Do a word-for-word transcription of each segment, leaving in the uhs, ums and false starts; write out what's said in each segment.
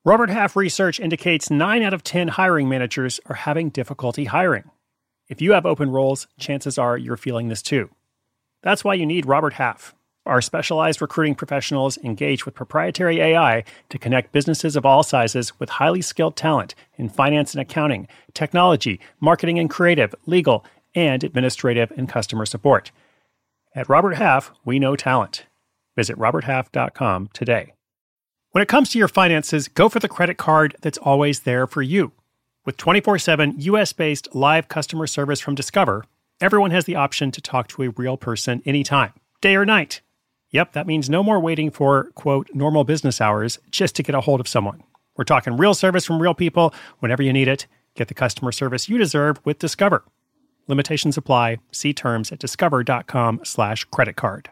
Robert Half research indicates nine out of ten hiring managers are having difficulty hiring. If you have open roles, chances are you're feeling this too. That's why you need Robert Half. Our specialized recruiting professionals engage with proprietary A I to connect businesses of all sizes with highly skilled talent in finance and accounting, technology, marketing and creative, legal, and administrative and customer support. At Robert Half, we know talent. Visit robert half dot com today. When it comes to your finances, go for the credit card that's always there for you. With twenty-four seven U S-based live customer service from Discover, everyone has the option to talk to a real person anytime, day or night. Yep, that means no more waiting for, quote, normal business hours just to get a hold of someone. We're talking real service from real people whenever you need it. Get the customer service you deserve with Discover. Limitations apply. See terms at discover.com slash credit card.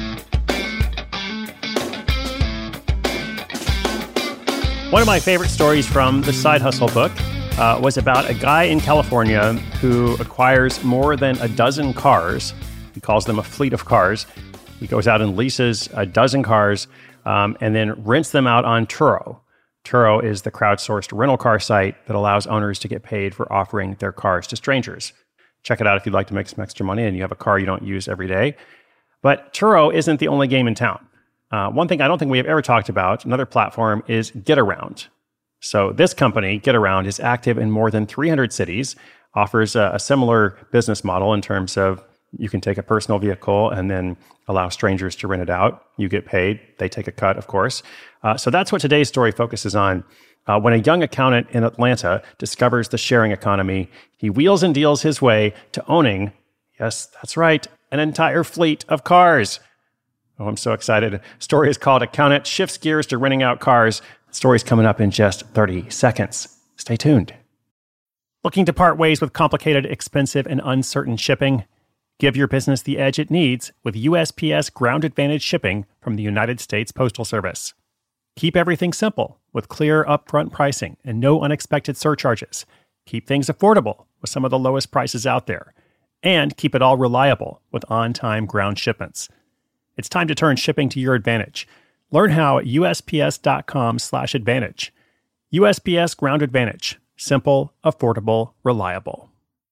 One of my favorite stories from the Side Hustle book uh, was about a guy in California who acquires more than a dozen cars. He calls them a fleet of cars. He goes out and leases a dozen cars um, and then rents them out on Turo. Turo is the crowdsourced rental car site that allows owners to get paid for offering their cars to strangers. Check it out if you'd like to make some extra money and you have a car you don't use every day. But Turo isn't the only game in town. Uh, one thing I don't think we have ever talked about, another platform, is GetAround. So this company, GetAround, is active in more than three hundred cities, offers a, a similar business model in terms of you can take a personal vehicle and then allow strangers to rent it out. You get paid. They take a cut, of course. Uh, so that's what today's story focuses on. Uh, when a young accountant in Atlanta discovers the sharing economy, he wheels and deals his way to owning, yes, that's right, an entire fleet of cars. Oh, I'm so excited. The story is called Accountant Shifts Gears to Renting Out Cars. The story's coming up in just thirty seconds. Stay tuned. Looking to part ways with complicated, expensive, and uncertain shipping? Give your business the edge it needs with U S P S Ground Advantage shipping from the United States Postal Service. Keep everything simple with clear upfront pricing and no unexpected surcharges. Keep things affordable with some of the lowest prices out there. And keep it all reliable with on-time ground shipments. It's time to turn shipping to your advantage. Learn how at usps.com slash advantage. U S P S Ground Advantage. Simple, affordable, reliable.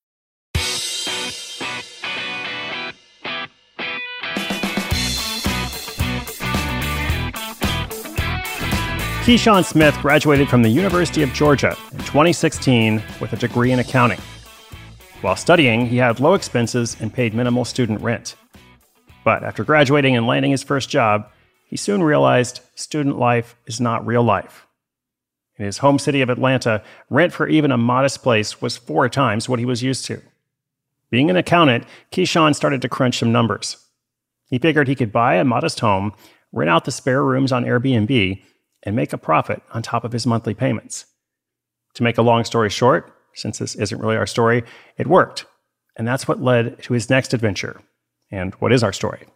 Keyshawn Smith graduated from the University of Georgia in twenty sixteen with a degree in accounting. While studying, he had low expenses and paid minimal student rent. But after graduating and landing his first job, he soon realized student life is not real life. In his home city of Atlanta, rent for even a modest place was four times what he was used to. Being an accountant, Keyshawn started to crunch some numbers. He figured he could buy a modest home, rent out the spare rooms on Airbnb, and make a profit on top of his monthly payments. To make a long story short, since this isn't really our story, it worked. And that's what led to his next adventure. And what is our story?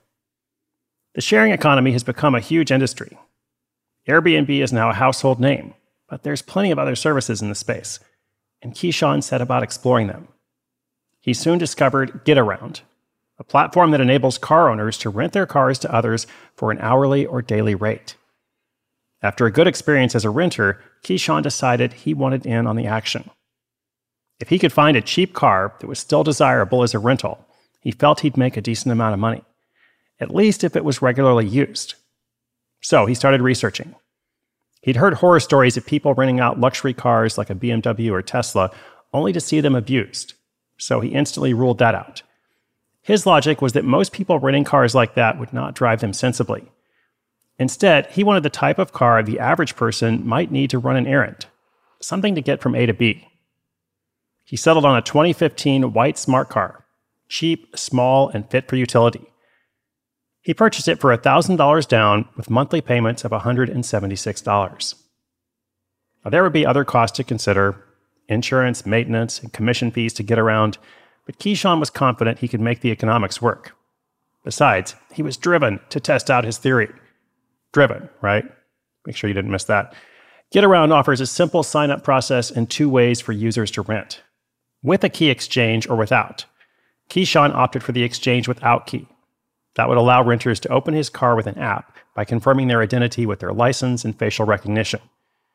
The sharing economy has become a huge industry. Airbnb is now a household name, but there's plenty of other services in the space, and Keyshawn set about exploring them. He soon discovered GetAround, a platform that enables car owners to rent their cars to others for an hourly or daily rate. After a good experience as a renter, Keyshawn decided he wanted in on the action. If he could find a cheap car that was still desirable as a rental, he felt he'd make a decent amount of money, at least if it was regularly used. So he started researching. He'd heard horror stories of people renting out luxury cars like a B M W or Tesla, only to see them abused. So he instantly ruled that out. His logic was that most people renting cars like that would not drive them sensibly. Instead, he wanted the type of car the average person might need to run an errand, something to get from A to B. He settled on a twenty fifteen white smart car, cheap, small, and fit for utility. He purchased it for one thousand dollars down with monthly payments of one hundred seventy-six dollars. Now, there would be other costs to consider, insurance, maintenance, and commission fees to get around, but Keyshawn was confident he could make the economics work. Besides, he was driven to test out his theory. Driven, right? Make sure you didn't miss that. GetAround offers a simple sign-up process and two ways for users to rent, with a key exchange or without. Keyshawn opted for the exchange without key. That would allow renters to open his car with an app by confirming their identity with their license and facial recognition.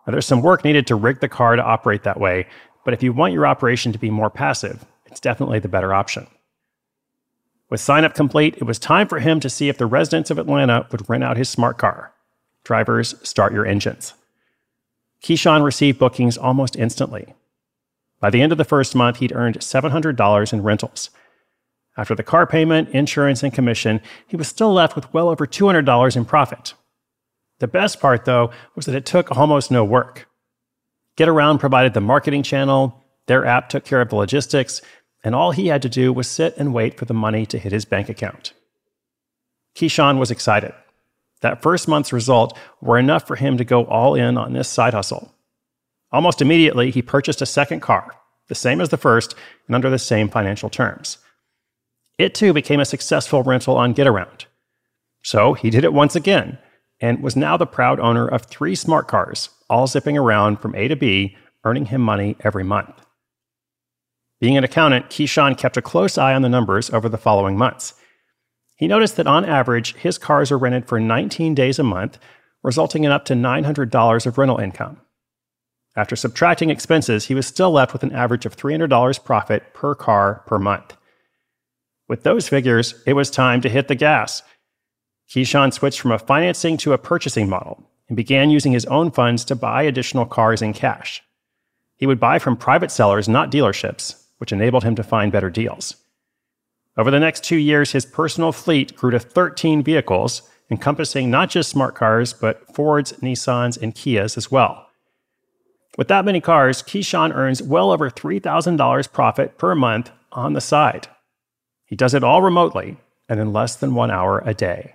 Now, there's some work needed to rig the car to operate that way, but if you want your operation to be more passive, it's definitely the better option. With sign-up complete, it was time for him to see if the residents of Atlanta would rent out his smart car. Drivers, start your engines. Keyshawn received bookings almost instantly. By the end of the first month, he'd earned seven hundred dollars in rentals. After the car payment, insurance, and commission, he was still left with well over two hundred dollars in profit. The best part, though, was that it took almost no work. GetAround provided the marketing channel, their app took care of the logistics, and all he had to do was sit and wait for the money to hit his bank account. Keyshawn was excited. That first month's result were enough for him to go all in on this side hustle. Almost immediately, he purchased a second car, the same as the first, and under the same financial terms. It too became a successful rental on GetAround. So he did it once again, and was now the proud owner of three smart cars, all zipping around from A to B, earning him money every month. Being an accountant, Keyshawn kept a close eye on the numbers over the following months. He noticed that on average, his cars are rented for nineteen days a month, resulting in up to nine hundred dollars of rental income. After subtracting expenses, he was still left with an average of three hundred dollars profit per car per month. With those figures, it was time to hit the gas. Keyshawn switched from a financing to a purchasing model and began using his own funds to buy additional cars in cash. He would buy from private sellers, not dealerships, which enabled him to find better deals. Over the next two years, his personal fleet grew to thirteen vehicles, encompassing not just smart cars, but Fords, Nissans, and Kias as well. With that many cars, Keyshawn earns well over three thousand dollars profit per month on the side. He does it all remotely and in less than one hour a day.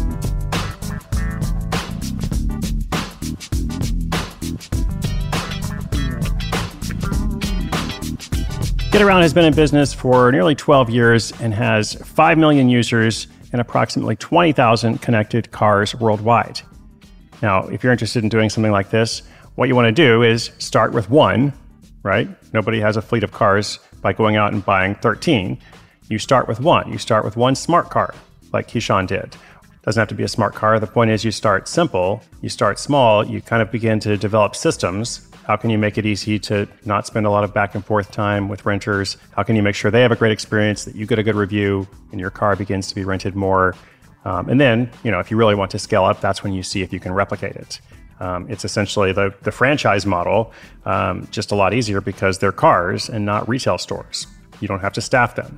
GetAround has been in business for nearly twelve years and has five million users and approximately twenty thousand connected cars worldwide. Now, if you're interested in doing something like this, what you want to do is start with one, right? Nobody has a fleet of cars by going out and buying thirteen. You start with one. You start with one smart car, like Keyshawn did. Doesn't have to be a smart car. The point is you start simple, you start small, you kind of begin to develop systems. How can you make it easy to not spend a lot of back and forth time with renters? How can you make sure they have a great experience, that you get a good review, and your car begins to be rented more? Um, and then, you know, if you really want to scale up, that's when you see if you can replicate it. Um, it's essentially the, the franchise model, um, just a lot easier because they're cars and not retail stores. You don't have to staff them.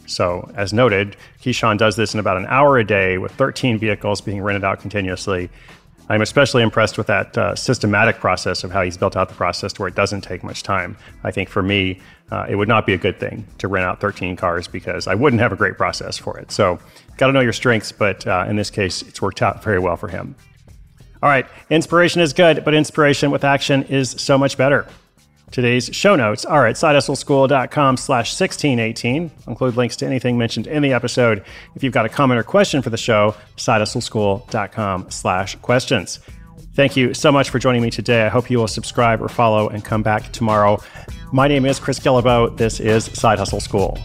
So as noted, Keyshawn does this in about an hour a day with thirteen vehicles being rented out continuously. I'm especially impressed with that uh, systematic process of how he's built out the process to where it doesn't take much time. I think for me, uh, it would not be a good thing to rent out thirteen cars because I wouldn't have a great process for it. So got to know your strengths, but uh, in this case, it's worked out very well for him. All right, inspiration is good, but inspiration with action is so much better. Today's show notes are at sidehustleschool.com slash 1618. I'll include links to anything mentioned in the episode. If you've got a comment or question for the show, sidehustleschool.com slash questions. Thank you so much for joining me today. I hope you will subscribe or follow and come back tomorrow. My name is Chris Guillebeau. This is Side Hustle School.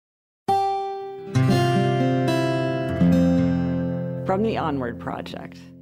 From the Onward Project.